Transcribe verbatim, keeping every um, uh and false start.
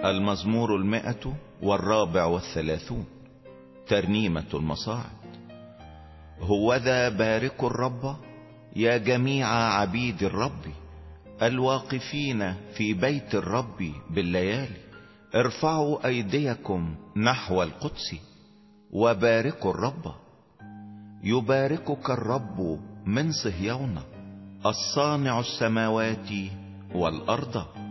المزمور المائة والرابع والثلاثون، ترنيمة المصاعد. هوذا باركوا الرب يا جميع عبيد الرب الواقفين في بيت الرب بالليالي. ارفعوا ايديكم نحو القدس وباركوا الرب. يباركك الرب من صهيون الصانع السماوات والارض.